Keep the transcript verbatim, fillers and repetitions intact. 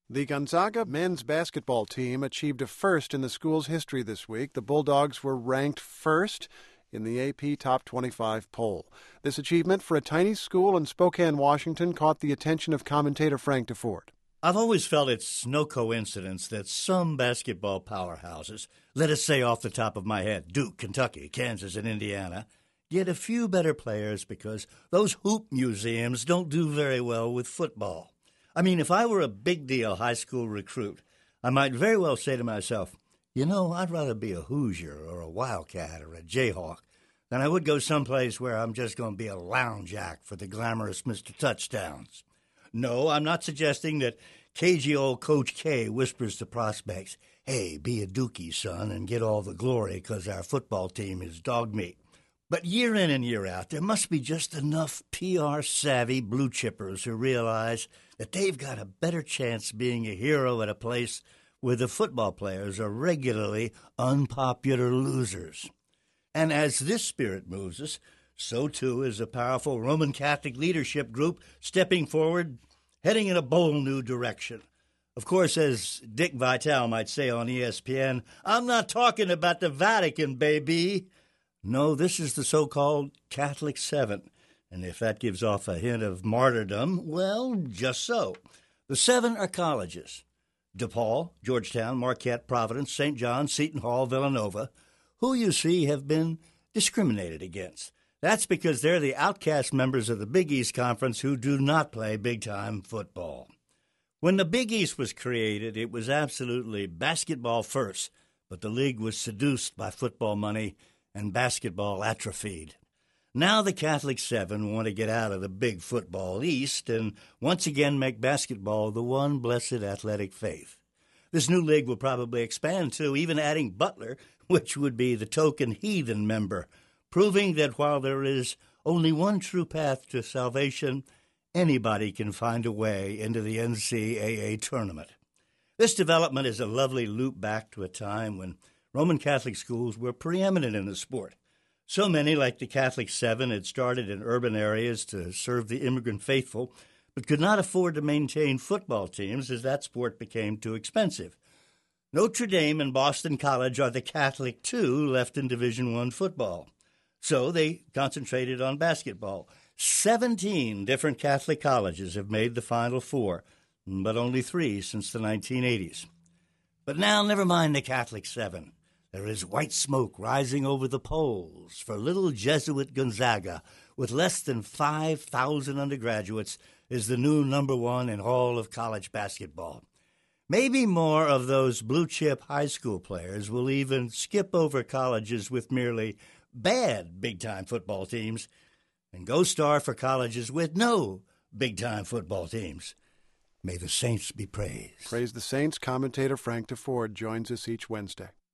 The Gonzaga men's basketball team achieved a first in the school's history this week. The Bulldogs were ranked first in the A P Top twenty-five poll. This achievement for a tiny school in Spokane, Washington, caught the attention of commentator Frank DeFord. I've always felt it's no coincidence that some basketball powerhouses, let us say off the top of my head, Duke, Kentucky, Kansas, and Indiana, get a few better players because those hoop museums don't do very well with football. I mean, if I were a big-deal high school recruit, I might very well say to myself, you know, I'd rather be a Hoosier or a Wildcat or a Jayhawk than I would go someplace where I'm just going to be a lounge act for the glamorous Mister Touchdowns. No, I'm not suggesting that cagey old Coach K whispers to prospects, hey, be a Dookie, son, and get all the glory because our football team is dog meat. But year in and year out, there must be just enough P R-savvy blue chippers who realize that they've got a better chance being a hero at a place where the football players are regularly unpopular losers. And as this spirit moves us, so too is a powerful Roman Catholic leadership group stepping forward, heading in a bold new direction. Of course, as Dick Vitale might say on E S P N, I'm not talking about the Vatican, baby. No, this is the so-called Catholic Seven. And if that gives off a hint of martyrdom, well, just so. The seven are colleges: DePaul, Georgetown, Marquette, Providence, Saint John, Seton Hall, Villanova, who you see have been discriminated against. That's because they're the outcast members of the Big East Conference who do not play big-time football. When the Big East was created, it was absolutely basketball first, but the league was seduced by football money and basketball atrophied. Now the Catholic Seven want to get out of the big football East and once again make basketball the one blessed athletic faith. This new league will probably expand to even adding Butler, which would be the token heathen member, proving that while there is only one true path to salvation, anybody can find a way into the N C double A tournament. This development is a lovely loop back to a time when Roman Catholic schools were preeminent in the sport. So many, like the Catholic Seven, had started in urban areas to serve the immigrant faithful, but could not afford to maintain football teams as that sport became too expensive. Notre Dame and Boston College are the Catholic two left in Division One football. So they concentrated on basketball. Seventeen different Catholic colleges have made the Final Four, but only three since the nineteen eighties. But now, never mind the Catholic Seven. There is white smoke rising over the polls for little Jesuit Gonzaga, with less than five thousand undergraduates, is the new number one in all of college basketball. Maybe more of those blue-chip high school players will even skip over colleges with merely bad big-time football teams and go star for colleges with no big-time football teams. May the saints be praised. Praise the saints. Commentator Frank DeFord joins us each Wednesday.